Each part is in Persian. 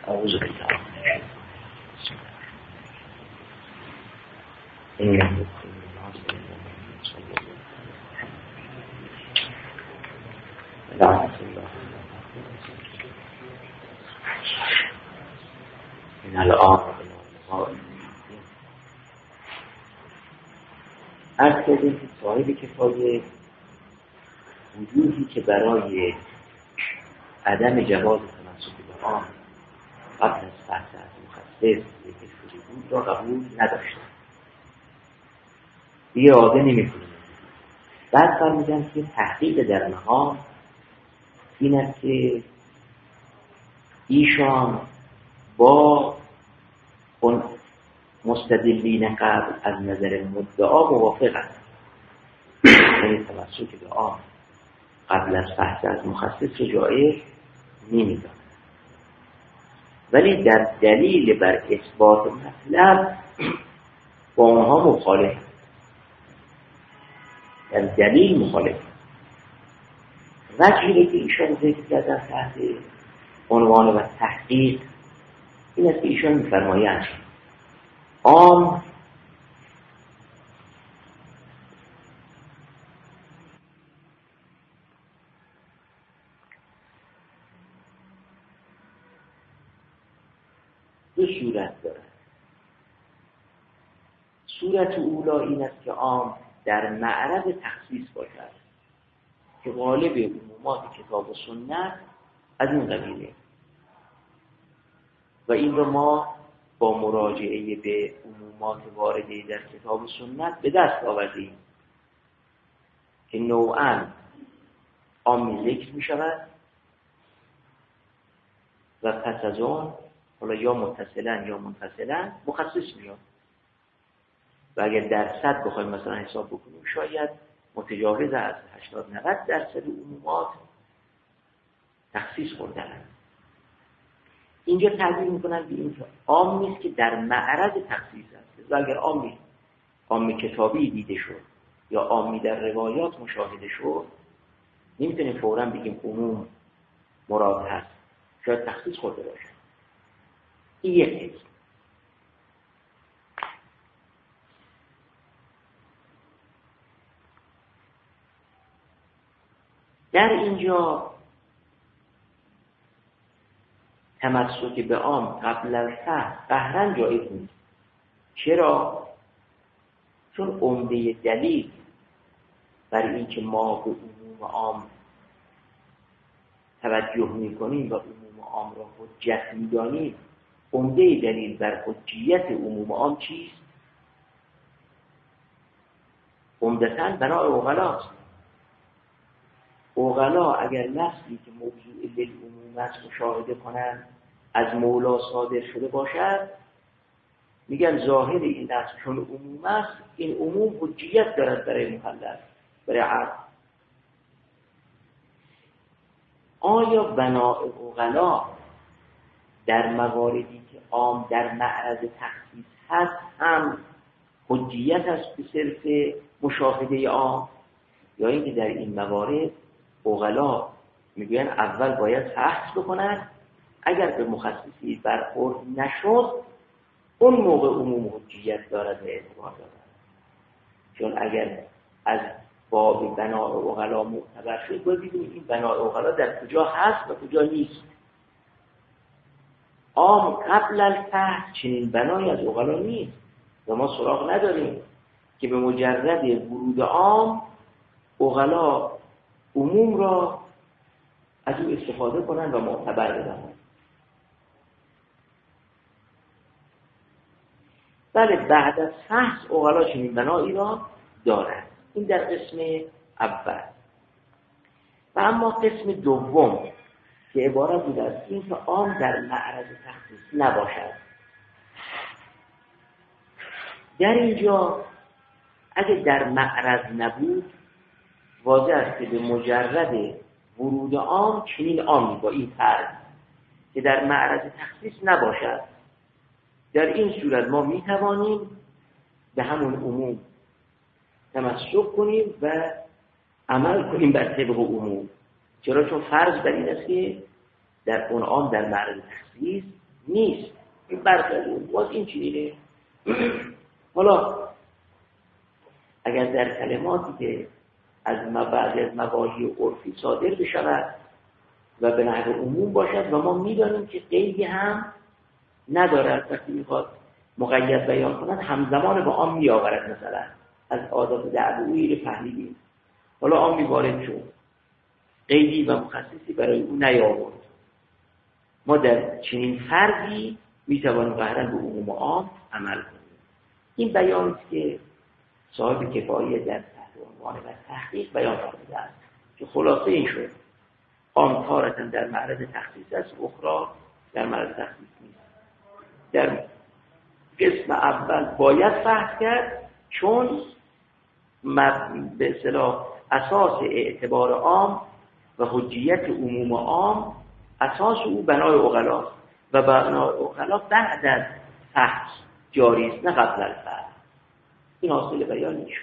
اعوذ بالله این الان از کردیم که صاحب کفایه وجودی که برای عدم جواز تمسک به آن قبل از فحص از مخصص ذکر شده بود را قبول نداشته، دیگه اراده نمی‌کنه. بعد فرمودن که تحقیق در مقام این است که ایشان با اون مستدلین قبل از نظر مدعا موافق است، یعنی تمسک به آن قبل از فحص از مخصص جایز نمی‌دانند، ولی در دلیل بر اثبات مطلب با اونها مخالف، در دلیل مخالف. وجهی که ایشان ذکر کردن تحت عنوان و تحقیق این است که ایشان می‌فرمایند عام دو صورت دارد. صورت اولا این است که عام در معرض تخصیص باشد که غالب عمومات کتاب و سنت از این قبیله، و این رو ما با مراجعه به عمومات وارده در کتاب و سنت به دست آوردیم که نوعاً عام ذکر می شود و پس از آن حالا یا متصلاً یا منفصلاً مخصص میاد، و اگر درصد بخوایم مثلا حساب بکنیم شاید متجاوز از 80-90% عمومات تخصیص خوردن. اینجا تعبیر میکنن به این که عام نیست که در معرض تخصیص است، و اگر عام کتابی دیده شد یا عامی در روایات مشاهده شد نمیتونیم فوراً بگیم عموم مراد هست، شاید تخصیص خورده باشه. این یک حکم. در اینجا تمسک به عام قبل از فحص قهراً جایز نیست. چرا؟ چون عمده دلیل بر این که ما به عموم عام توجه می‌کنیم و عموم عام را حجت می‌دانیم، عمده دلیل بر حجیت عموم عام چیست؟ عمدتاً بنای عقلاست. عقلا اگر نصی که موضوع للعموم است مشاهده کنند از مولا صادر شده باشد، میگن ظاهر این نص چون عموم است، این عموم حجیت دارد برای مکلف، برای عقل. آیا بنای عقلا در مواردی که عام در معرض تخصیص هست هم حجیت است به صرف مشاهده عام، یا اینکه در این موارد عقلا میگوین اول باید فحص بکنن، اگر به مخصصی برخورد نشد اون موقع عموم حجیت دارد و اعتبار دارد. چون اگر از باب بنای عقلا معتبر شد باید ببینیم این بنای عقلا در کجا هست و کجا نیست. عام قبل الفحص چنین بنای از عقلا نیست و ما سراغ نداریم که به مجرد ورود عام عقلا عموم را از او استفاده کنند و معتبر بدانند. بله، بعد از فحص عقلا چنین بنایی را دارند. این در قسم اول. و اما قسم دوم که عبارت بود از این که عام در معرض تخصیص نباشد، در اینجا اگه در معرض نبود واضح است که به مجرد ورود عام چنین عامی با این فرض که در معرض تخصیص نباشد، در این صورت ما میتوانیم به همون عموم تمسک کنیم و عمل کنیم بر طبق عموم. چرا؟ چون فرض بر این است که در اون عام در معرض تخصیص نیست. این برخلاف باز این چیزیه. حالا اگر در کلماتی که از بعضی از مباحث عرفی صادر بشود و به نحو عموم باشد و ما می‌دانیم که قیدی هم ندارد، وقتی میخواد مقید بیان کند همزمان با عام میآورد. مثلا از آداب دعوی رو فهمیدیم، حالا عام وارد شد، قیدی و مخصصی برای او نیاورد. ما در چنین فرضی میتوانیم قهراً به عموم و عام عمل کنیم. این بیانی است که صاحب کفایه در تحت عنوان و تحقیق بیان فرموده است که خلاصه این شد: عام تارتاً در معرض تخصیص است، اخرى در معرض تخصیص نیست. در قسم اول باید بحث کرد، چون به اصطلاح اساس اعتبار عام و حجیت عموم عام، اساس او بنای عقلاست و بنای عقلا بعد از فحص جاری است، نه قبل از فحص. این حاصل بیان میشه.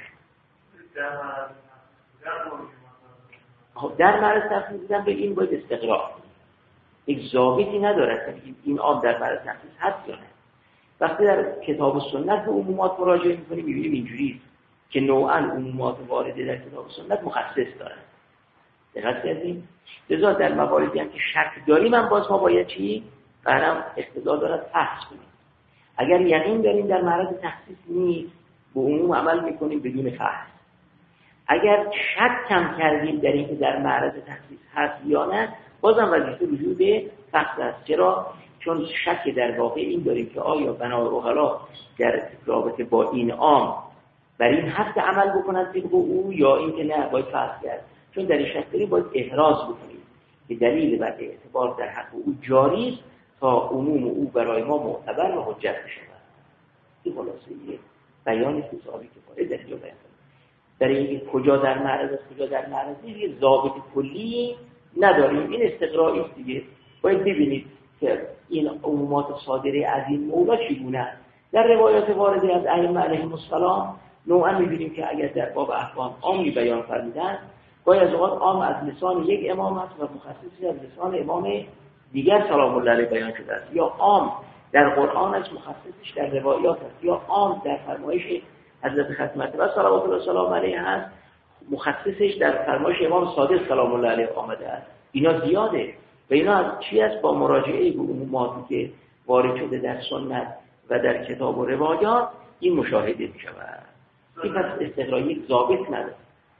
در معرض تخصیص دیدن به این باید استقرار، یک ضابطی ندارد این عام در معرض تخصیص هست یا نه. وقتی در کتاب و سنت به عمومات مراجعه میکنیم میبینیم اینجوری که نوعاً عمومات وارده در کتاب و سنت مخصص دارن. دقت کردیم؟ لذا در مواردی هم که شک داریم من باز ما باید چی؟ برام اقتضا دارد فحص کنیم. اگر یقین داریم در معرض تخصیص نیست، به عموم عمل میکنیم بدون فحص. اگر شک کم کردیم در اینکه در معرض تخصیص هست یا نه، بازم وظیفه رجوع به فحص است. چرا؟ چون شک در واقع این داریم که آیا بنای عقلا در رابطه با این عام بر این حد عمل بکنند طبق او یا اینکه نه باید فحص کرد. چون در این شک داریم باید احراز بکنیم که دلیل بر اعتبار در حق او جاری است تا عموم او برای ما معتبر و حجت بشود. این خلاصه بیانی که صاحب کفایه در اینجا بیان کرده. در اینکه کجا در معرض است کجا در معرض نیست یه ضابط کلی نداریم. این استقرائی است دیگه. باید ببینید که این عمومات صادره از این موضوع چگونه. در روایات وارده از ائمه علیهم السلام نوعا می‌بینیم که اگر در باب احکام عامی بیان فرمودن، گاهی از اوقات عام از لسان یک امام است و مخصصی از لسان امام دیگر سلام الله علیه بیان شده است، یا عام در قرآن است مخصصش در روایات است، یا عام در فرمایش حضرت ختمه و صلوات الله سلام علیه است مخصصش در فرمایش امام صادق سلام الله علیه آمده است. اینا زیاده و اینا از چی است؟ با مراجعه به عموماتی که وارد شده در سنت و در کتاب و روایات این مشاهده می شود. این پس استقرایی ضابط نداره.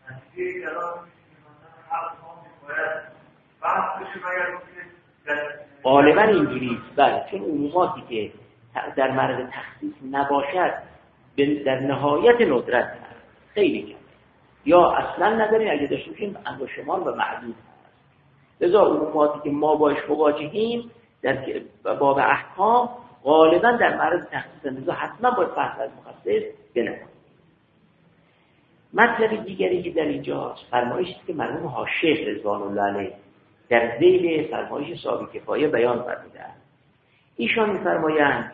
غالبا اینجوری است. بله، چون عموماتی که در معرض تخصیص نباشد در نهایت ندرت هست، خیلی کمه، یا اصلا نداریم، اگه داشته باشیم انگشتمان و معدود هست. لذا عموماتی که ما باش مواجهیم در باب احکام غالبا در معرض تخصیص، لذا حتما باید فحص از مخصص بنکنیم. مطلب دیگری که در اینجاست فرمایشی است که مرحوم حاشیه رضوان الله علیه در ذیل فرمایش صاحب کفایه بیان فرمودند. ایشان می‌فرمایند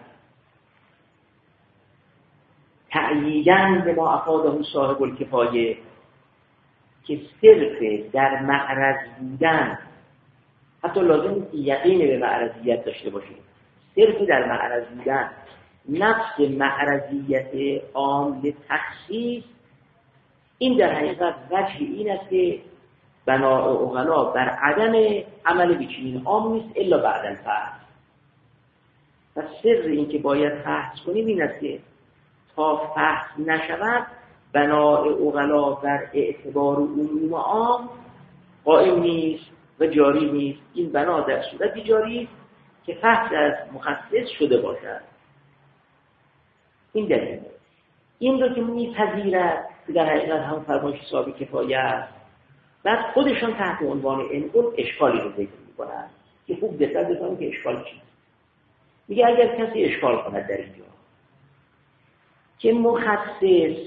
تأییداً به ما افاده صاحب الکفایه که صرف در معرض بودن، حتی لازم نیست یقین به معرضیت داشته باشیم، صرف در معرض بودن نفس معرضیت عام تخصیص، این در حقیقت وجه این است که بنای عقلا بر عدم عمل به چنین عام نیست الا بعد الفحص. و سر این که باید فحص کنیم این است که تا فحص نشود بنای عقلا بر اعتبار عموم عام قائم نیست و جاری نیست. این بنا در صورتی جاری است که فحص از مخصص شده باشد. این دلیل این رو که میپذیرد که در حقیقت هم فرمایش صاحب کفایه است، بعد خودشان تحت عنوان انقل اشکالی رو ذکر میکنند که خوب دقت بکنید که اشکال چیست. میگه اگر کسی اشکال کند در اینجا که مخصص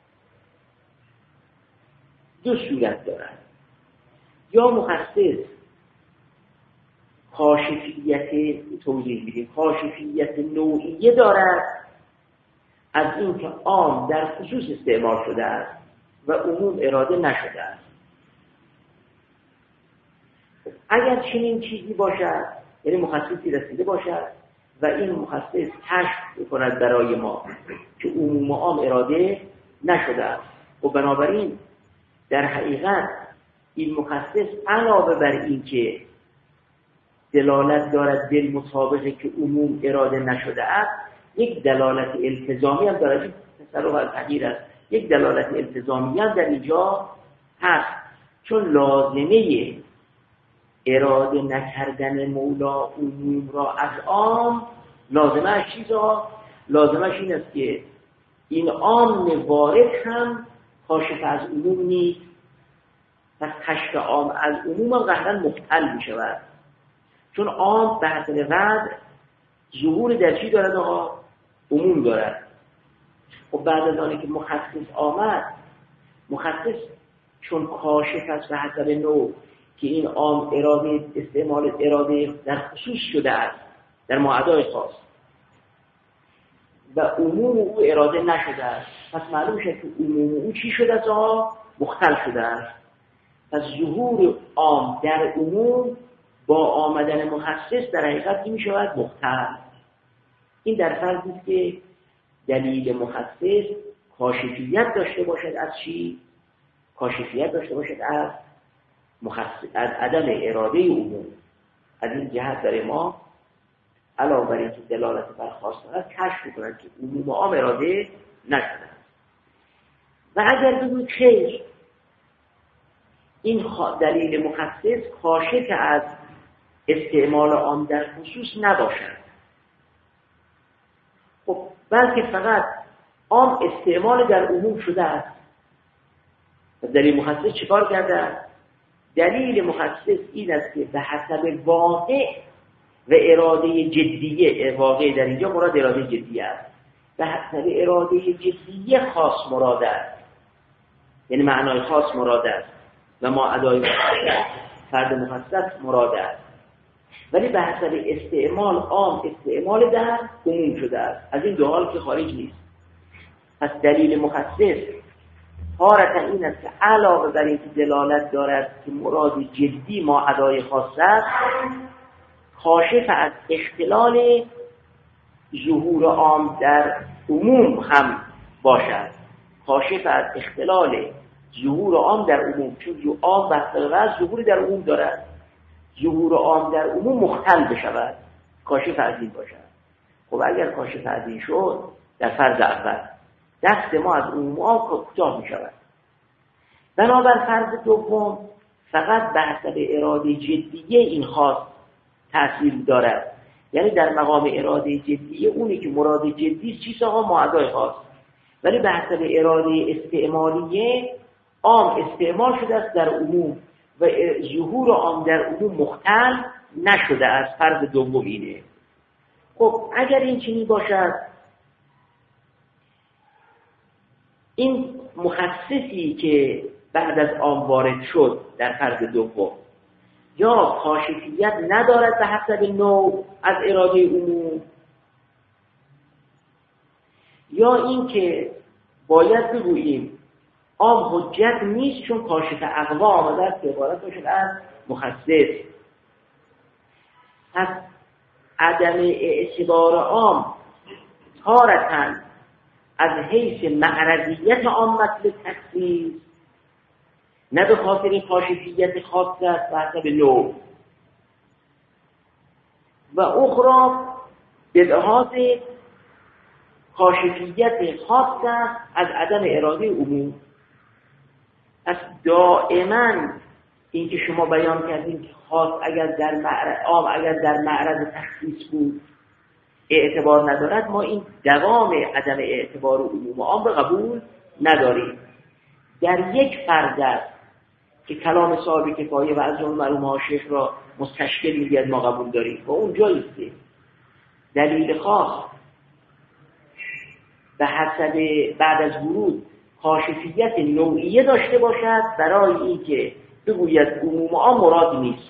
دو صورت دارد، یا مخصص کاشفیت توضیح میدیم کاشفیت نوعیه دارد از این که عام در خصوص استعمال شده است و عموم اراده نشده است. اگر چنین چیزی باشد، یعنی مخصصی رسیده باشد و این مخصص کشف بکند برای ما که عموم عام اراده نشده است. و بنابراین در حقیقت این مخصص علاوه بر این که دلالت دارد بالمطابقه که عموم اراده نشده است، یک دلالت التزامی هم دارد. تصرف التغییر است، یک دلالت التزامی هم در اینجا هست، چون لازمه اراده نکردن مولا عموم را از عام، لازمش این است که این عام وارد هم کاشف از عموم نیست. پس کشف عام از عموم هم قهرا مختل می شود، چون عام به حسب وضع ظهور در چی دارد؟ عموم دارد. و بعد از آنه که مخصص آمد، مخصص چون کاشف است به حسب نوع که این عام اراده استعمال اراده در خصوص شده است در ماعدای خاص و عموم او اراده نشده است، پس معلوم شد که عموم او چی شده است؟ مختل شده است. پس ظهور عام در عموم با آمدن مخصص در حقیقت می شود مختل. این در فرضی است که دلیل مخصص کاشفیت داشته باشد از چی؟ کاشفیت داشته باشد از عدم اراده عموم. از این جهت برای ما علاوه بر اینکه دلالت بر خواست دارد، کشف می‌کند که عموم عام اراده نشده. و اگر بگوید خیر، این دلیل مخصص کاشف از استعمال عام در خصوص نباشد، خب بلکه فقط عام استعمال در عموم شده است، دلیل مخصص چیکار کرده؟ دلیل مخصص این است که به حسب واقع و اراده جدیه، واقع در اینجا مراد اراده جدیه است، به حسب اراده جدیه خاص مراد است، یعنی معنای خاص مراد است و ما ادای فرد مخصص مراد است، ولی به حسب استعمال عام استعمال در عموم شده است. از این دو حال که خارج نیست. پس دلیل مخصص تارة این است که علاوه بر اینکه دلالت دارد که مراد جدی ما ادای خاص است، کاشف از اختلال ظهور عام در عموم هم باشد. کاشف از اختلال ظهور عام در عموم، چون عام بحث ظهور در عموم دارد، ظهور عام در عموم مختل بشود، کاشف از این باشد. خب اگر کاشف از این شد، در فرض اول دست ما از عموم عام کوتاه می شود. بنابر فرض دوم فقط به حسب اراده جدیه این خاص تأثیر دارد، یعنی در مقام اراده جدیه اونی که مراد جدی چیست؟ معدای خاص، ولی به حسب اراده استعمالیه عام استعمال شده است در عموم و ظهور عام در عموم مختل نشده است. فرض دوم اینه. خب اگر این چنین باشد، این مخصصی که بعد از عام وارد شد در فرض دوم یا کاشفیت ندارد به حسب نوع از اراده عموم، یا این که باید بگوییم عام حجت نیست چون کاشف اقوا آمده است که عبارت باشد از مخصص. پس عدم اعتبار عام تارة از حیث معرضیت عامت به تخصیص، نه به خاطر این کاشفیت خاص است به حسب نوع، و اخرى به لحاظ کاشفیت خاص است از عدم اراده عموم. پس دائما این که شما بیان کردین که خاص اگر در عام اگر در معرض تخصیص بود اعتبار ندارد، ما این دوام عدم اعتبار عموم عام به قبول نداریم. در یک فرض است که کلام صاحب کفایه و از اون معلوم ها شیخ را مستشکل میگه ما قبول داریم و اونجا ایسته دلیل خاص به حسب بعد از ورود کاشفیت نوعیه داشته باشد برای این که بگوید عموم عام مراد نیست.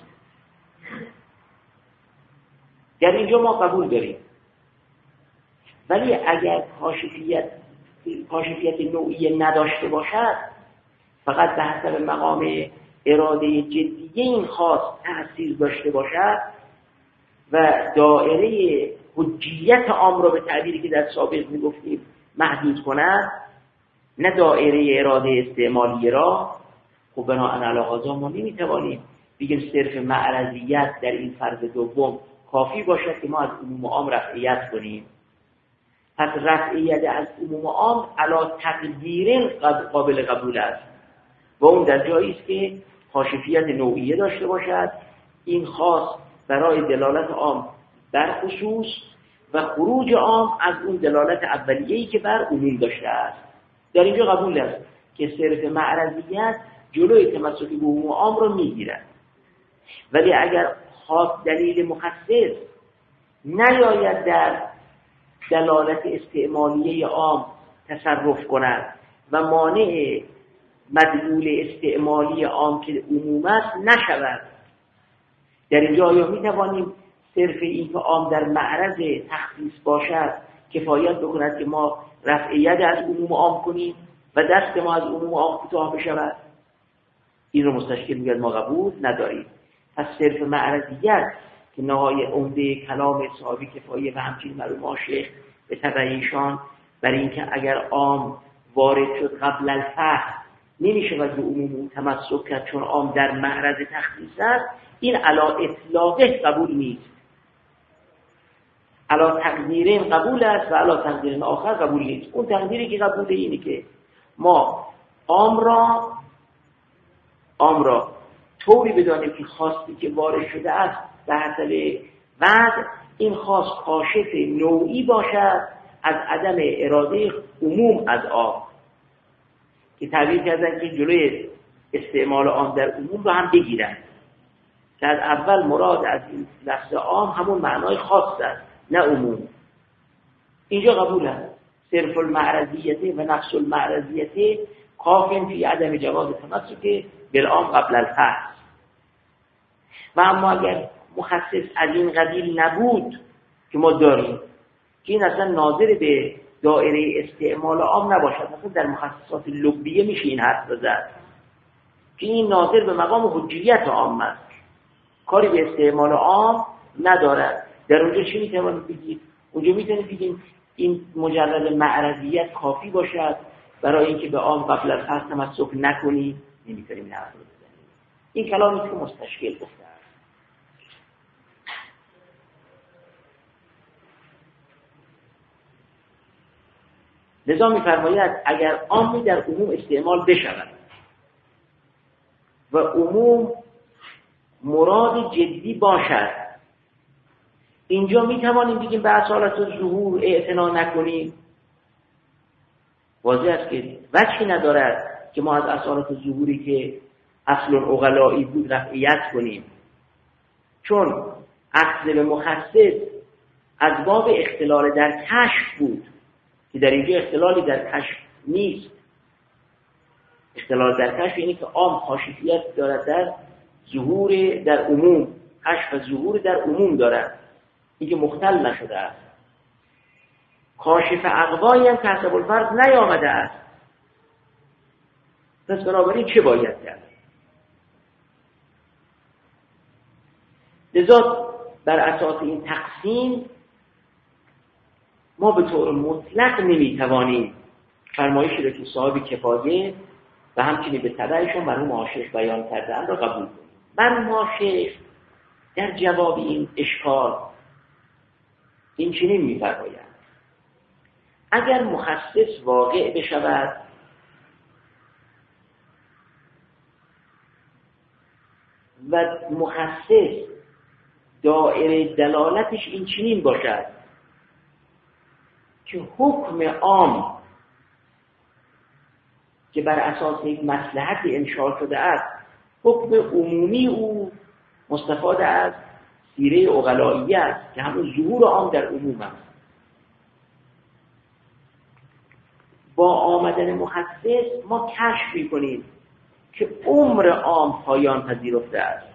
در اینجا ما قبول داریم، ولی اگر کاشفیت نوعیه نداشته باشد، فقط به حسب مقام اراده جدیه این خاص تأثیر داشته باشد و دائره حجیت عام را به تعبیری که در سابق میگفتیم محدود کند، نه دایره اراده استعمالی را. خب بناهن علی هذا ما نمیتوانیم بگیم صرف معرضیت در این فرض دوم کافی باشد که ما از عموم عام رفعیت کنیم. پس رفعیت از عموم عام علی تقدیر قابل قبول است و اون در جایی است که کاشفیت نوعیه داشته باشد، این خاص برای دلالت عام بر خصوص و خروج عام از اون دلالت اولیه‌ای که بر عموم داشته است. در اینجا قبول است که صرف معرضیت جلوی تمسک به عموم عام رو میگیرد، ولی اگر خاص دلیل مخصص نیاید در دلالت استعمالیه عام تصرف کند و مانع مدلول استعمالی عام که عموم است نشود، در اینجا آیا میتوانیم صرف این که عام در معرض تخصیص باشد کفایت بکند که ما رفعیت از عموم عام کنیم و دست ما از عموم عام کوتاه بشود؟ این رو مستشکل میگه ما قبول نداریم. پس صرف معرضیت که نهای عمده کلام صحابی کفایه و همچنین معلوم شیخ به تبع ایشان برای اینکه اگر عام وارد شد قبل الفهم نمیشه و به عموم تمسک کرد چون عام در معرض تخصیص است، این علا اطلاقه قبول نیست. علا تقدیرین قبول است و علا تقدیرین آخر قبول نیست. اون تقدیری که قبوله اینه که ما عام را طوری بدانیم که خاصی که وارد شده است به حسب وضع این خاص کاشف نوعی باشد از عدم اراده عموم از عام، که تعبیر کردن که جلوی استعمال عام در عموم رو هم بگیرن، که از اول مراد از این لفظ عام همون معنای خاص است نه عموم. اینجا قبول است صرف المعرضیته و نفس المعرضیته کافین فی عدم جواز تمسک بالعام قبل الفحص. و اما اگر مخصص از این قبیل نبود که ما داریم که این اصلا ناظر به دایره استعمال عام نباشد، مثلا در مخصصات لبیه میشه این حرف بزد که این ناظر به مقام حجیت عام است، کاری به استعمال عام ندارد، در اونجا چی میتوانید بگید؟ اونجا میتونید بگید این مجرد معرضیت کافی باشد برای اینکه به عام قبل از فصل تمسک نکنی، نمیتونیم این حرف رو بزنیم. این کلامی که مستشکل گفته است. لذا می‌فرماید اگر عامی در عموم استعمال بشود و عموم مراد جدی باشد، اینجا میتوانیم بگیم به اصالت ظهور اعتنا نکنیم. واضح است که وجهی ندارد که ما از اصالت ظهوری که اصل عقلایی بود رفعیت کنیم، چون اخذ به مخصص از باب اختلال در کشف بود که در اینجا اختلالی در کشف نیست. اختلال در کشف یعنی که عام کاشفیت دارد در ظهور در عموم، کشف و ظهور در عموم دارد، این که مختل نشده است. کاشف اقوایی هم که حسب الفرض نیامده است. پس بنابراین چه باید کرد؟ لذا بر اساس این تقسیم ما به طور مطلق نمیتوانیم فرمایشی را که صاحب کفایه و همچنین به تبعشون مرحوم آشیخ بیان کردن را قبول کنیم. مرحوم آشیخ در جواب این اشکال این چنین می‌فرمایند: اگر مخصص واقع بشود و مخصص دایره دلالتش این چنین باشد که حکم عام که بر اساس یک مصلحت انشاء شده است، حکم عمومی او مستفاد از سیره عقلائیه است که همون ظهور عام در عموم است. با آمدن مخصص ما کشف می‌کنیم که عمر عام پایان پذیرفته است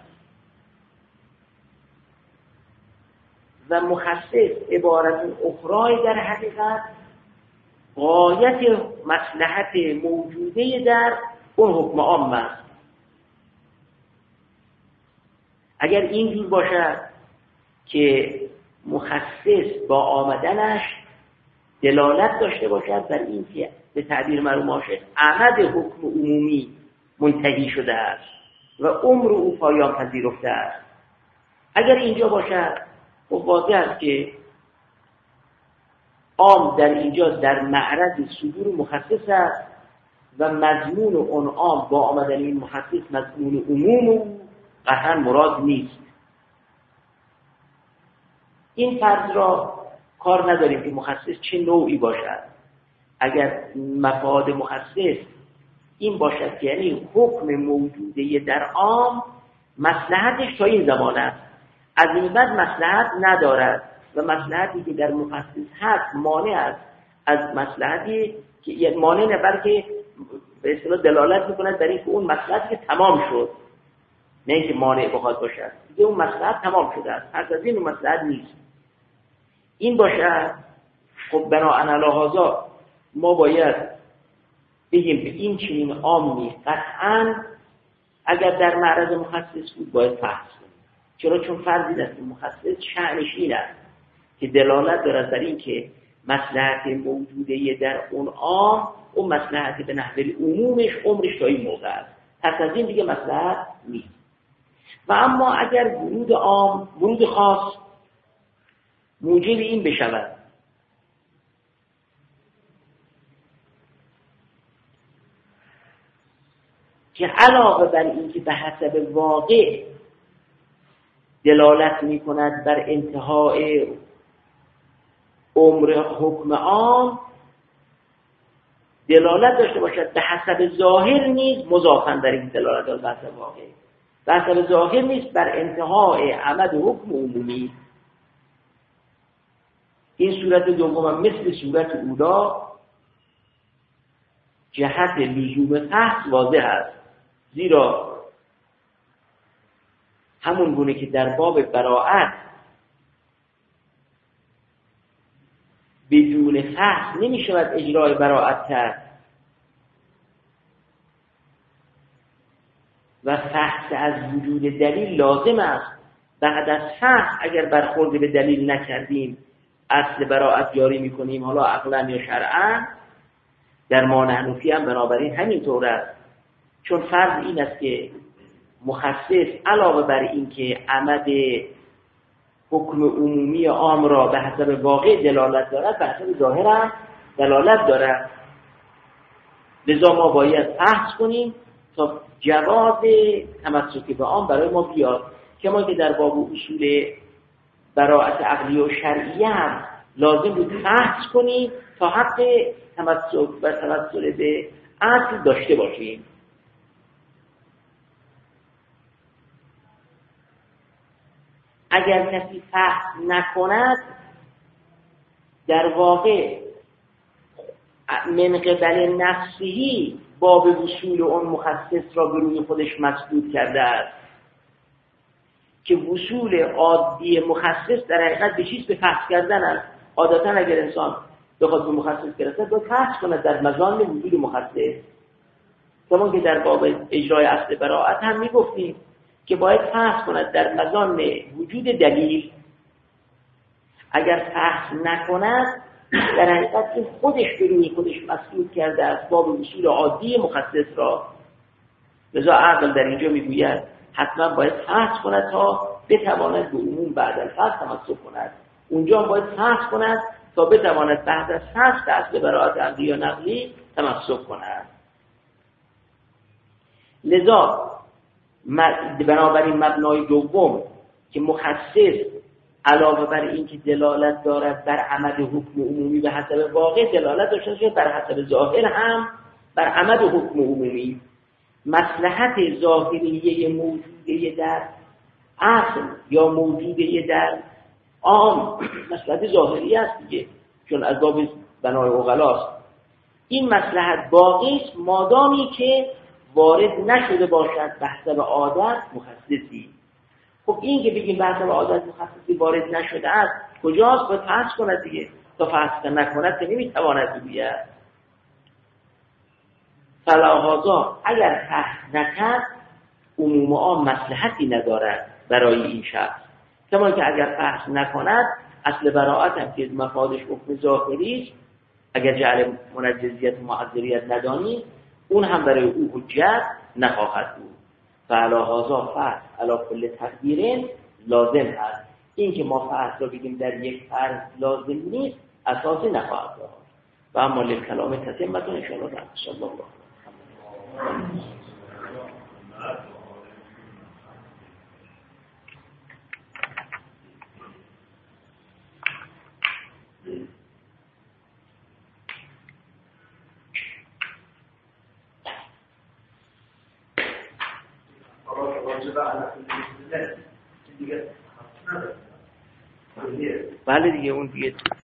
و مخصص عبارت اخرای در حقیقت غایت مصلحت موجوده در اون حکم عام است. اگر اینجور باشد که مخصص با آمدنش دلالت داشته باشد بر این که به تعبیر مرحوم عاشق عمد حکم عمومی منتهی شده است و عمر او پایان پذیرفته است. اگر اینجا باشد خب واضح است که عام در اینجا در معرض صدور مخصص است و مضمون اون عام با آمدن این مخصص مضمون عموم قطعا مراد نیست. این فرض را کار نداریم که مخصص چه نوعی باشد. اگر مفاد مخصص این باشد که یعنی حکم موجوده در عام مصلحتش تا این زمان است، از این بعد مصلحت ندارد و مصلحتی که در مخصص هست مانع است از مصلحتی که مانع نه بلکه به اصطلاح دلالت میکند در اینکه اون مصلحتی که تمام شد، نه اینکه مانع بخواد باشد، دیگه اون مصلحت تمام شده است، پس از این اون مصلحت نیست. این باشد خب بناء علی هذا ما باید بگیم که این چنین عام نیست. قطعاً اگر در معرض مخصص بود باید بحث کنیم. چرا؟ چون فرضی است که مخصص شأنش این است که دلالت دارد بر این که مصلحت موجوده در اون عام اون مصلحت به نحو عمومش عمرش تا این موقع است، پس از این دیگه مصلحت نیست. و اما اگر ورود عام ورود خاص موجب این بشود که علاوه بر این که به حسب واقع دلالت می کند بر انتهای عمر حکم عام، دلالت داشته باشد به حسب ظاهر نیز مضافاً در این دلالت به حسب واقع، به حسب ظاهر نیست بر انتهای عمد حکم عمومی. این صورت دوم مثل صورت اولا جهت لزوم فحص واضح است، زیرا همون گونه که در باب براءت بدون فحص نمی شود اجرای براءت کرد و فحص از وجود دلیل لازم است. بعد از فحص اگر برخورد به دلیل نکردیم اصل براءت جاری می کنیم، حالا عقلا یا شرعا. در ما حنفی هم بنابراین همینطور است، چون فرض این است که مخصص علاوه بر این که عمد حکم عمومی عام را به حسب واقع دلالت دارد، به حسب ظاهر هم دلالت دارد. لذا ما باید بحث کنیم تا جواز تمسک به عام برای ما بیاد، کما که در باب اصول براءت عقلی و شرعی هم لازم بود بحث کنیم تا حق تمسک و توسل به اصل داشته باشیم. اگر کسی فحص نکند در واقع من قبل نفسهی باب وصول اون مخصص را به روی خودش مسدود کرده است، که وصول عادی مخصص در حقیقت به چیز به فحص کردن است. عادتا اگر انسان بخواد به مخصص برسد باید فحص کند در مزان وجود مخصص، کما که در باب اجرای اصل براءت هم میگفتیم که باید فحص کند در مزان وجود دلیل. اگر فحص نکند در حقیقت این خودش به روی خودش مسدود کرده است باب وصول عادی مخصص را. لذا عقل در اینجا میگوید حتما باید فحص کند تا بتواند به عموم بعد الفحص تمسک کند. اونجا باید فحص کند تا بتواند بعد از فحص به اصل براءت عقلی یا نقلی تمسک کند. لذا بنابراین مبنای دوم که مخصص علاوه بر این که دلالت دارد بر عمد حکم عمومی به حسب واقع، دلالت داشته باشد بر حسب ظاهر هم بر عمد حکم عمومی. مصلحت ظاهریه موجوده در اصل یا موجوده در عام مصلحت ظاهری است دیگه، چون از باب بنای عقلاست. این مصلحت باقی است مادامی که وارد نشده باشد به حسب عادت مخصصی. خب این که بگیم به حسب عادت مخصصی وارد نشده است کجاست؟ باید فحص کند دیگه. تا فحص نکند که نمیتواند بگوید. فلهذا اگر فحص نکرد عموم عام مصلحتی ندارد برای این شخص، کما که اگر فحص نکند اصل براءت هم که مفادش حکم ظاهری، اگر جعل منجزیت و معذریت ندانید، اون هم برای او حجت نخواهد بود. فعلا هازا فرض علا کل تقدیرین لازم هست. این که ما فرض را بگیم در یک فرض لازم نیست اساسی نخواهد داشت. و اما لکلام تتمتون انشاءالله در صلی الله بله دیگه اون دیگه